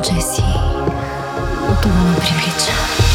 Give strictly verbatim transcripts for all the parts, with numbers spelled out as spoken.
момче си, но това ме привлича.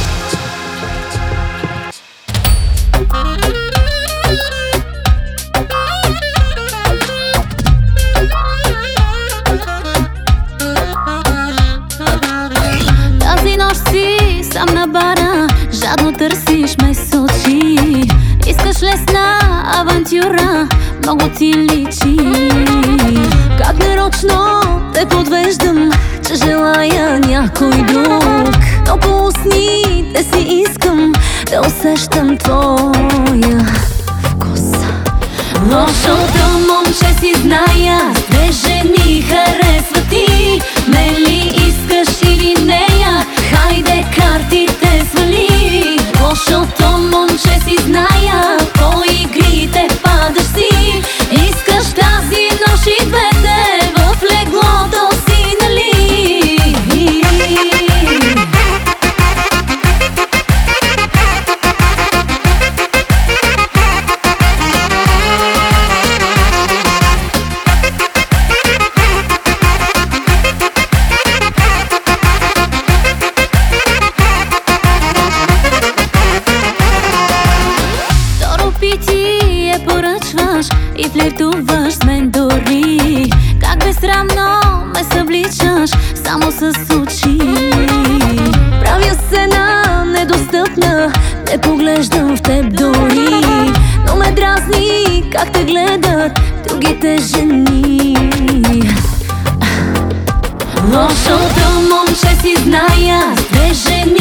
Тази нощ си сам на бара, жадно търсиш ме с очи. Искаш лесна авантюра, много ти личи. Как нарочно те подвеждам, че желая някой друг, но по устните си искам да усещам твоя вкус. Лошото момче си зная, две жени харесва ти. Ме ли искаш или нея? Хайде картите свали. Лошото момче си зная, по игрите падаш си. Искаш тази нощ и двете в леглото си, нали? Питие поръчваш и флиртуваш с мен дори. Как безсрамно ме събличаш само с очи. Правя се на недостъпна, не поглеждам в теб дори, но ме дразни как те гледат другите жени. Лошото момче си зная, две жени